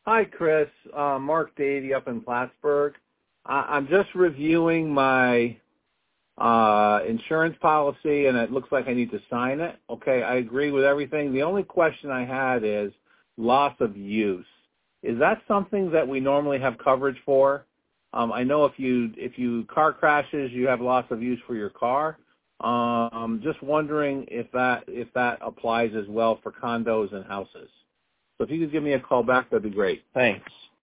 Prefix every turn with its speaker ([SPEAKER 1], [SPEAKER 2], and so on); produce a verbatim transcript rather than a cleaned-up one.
[SPEAKER 1] Hi, Chris. Uh, Mark Davey up in Plattsburgh. I- I'm just reviewing my uh, insurance policy, and it looks like I need to sign it. Okay, I agree with everything. The only question I had is loss of use. Is that something that we normally have coverage for? Um, I know if you if you car crashes, you have loss of use for your car. Um, just wondering if that if that applies as well for condos and houses. So if you could give me a call back, that'd be great. Thanks.